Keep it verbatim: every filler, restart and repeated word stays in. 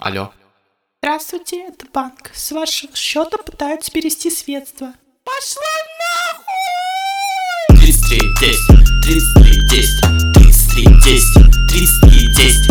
Алло. Здравствуйте, это банк. С вашего счета пытаются перевести средства. Пошла нахуй! тридцать три десять, тридцать три десять, тридцать три десять, тридцать три десять.